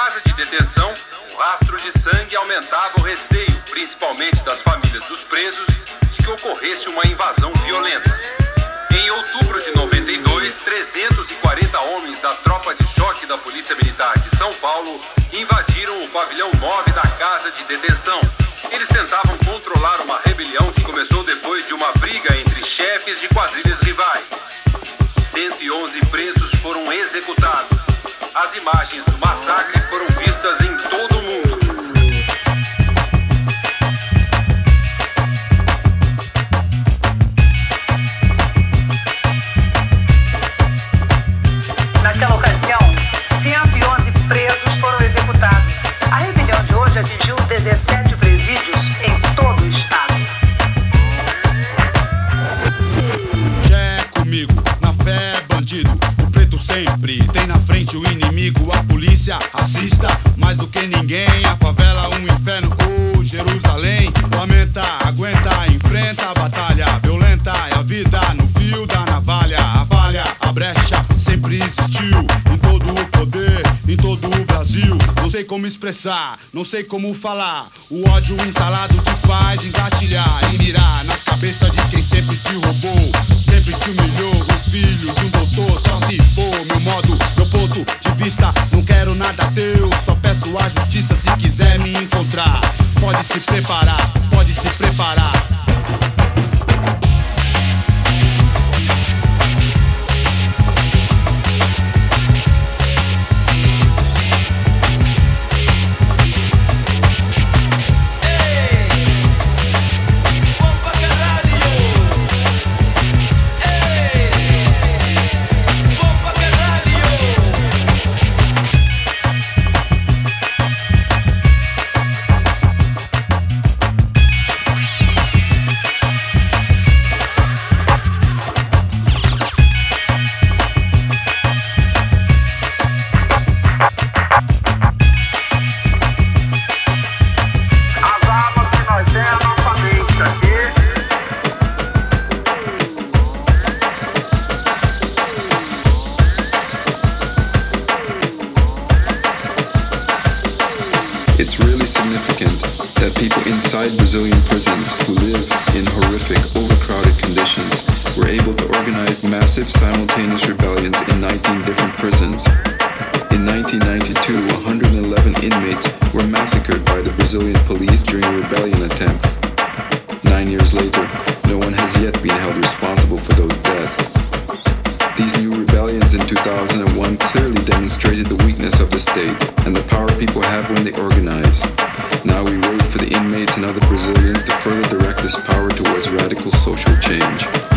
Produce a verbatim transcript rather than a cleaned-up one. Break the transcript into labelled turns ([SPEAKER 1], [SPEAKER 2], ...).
[SPEAKER 1] casa de detenção, o rastro de sangue aumentava o receio, principalmente das famílias dos presos, de que ocorresse uma invasão violenta. Em outubro de noventa e dois, trezentos e quarenta homens da tropa de choque da Polícia Militar de São Paulo invadiram o pavilhão nove da casa de detenção. Eles tentavam controlar uma rebelião que começou depois de uma briga entre chefes de quadrilhas rivais. cento e onze presos foram executados. As imagens do massacre foram vistas em todo o mundo.
[SPEAKER 2] Naquela ocasião, cento e onze presos foram executados. A rebelião de hoje atingiu dezessete presídios em todo o estado.
[SPEAKER 3] Já é comigo, na fé bandido. O preto sempre tem na frente o inimigo. A polícia assista mais do que ninguém. A favela um inferno, oh Jerusalém. Lamenta, aguenta, enfrenta a batalha violenta. É a vida no fio da navalha. A falha, a brecha sempre existiu. Em todo o poder, em todo o Brasil. Não sei como expressar, não sei como falar. O ódio entalado te faz engatilhar e mirar na cabeça de quem sempre te roubou, sempre te humilhou. O filho de um doutor só se for meu modo, meu ponto de vista. Não quero nada teu, só peço a justiça se quiser me encontrar. Pode se preparar, pode se preparar.
[SPEAKER 4] It's really significant that people inside Brazilian prisons who live in horrific, overcrowded conditions were able to organize massive simultaneous rebellions in nineteen different prisons. In nineteen ninety-two, one hundred eleven inmates were massacred by the Brazilian police during a rebellion attempt. Nine years later, no one has yet been held responsible for those deaths. These new rebellions in two thousand one clearly demonstrated the weakness of the state and the power people have when they organize. Now we wait for the inmates and other Brazilians to further direct this power towards radical social change.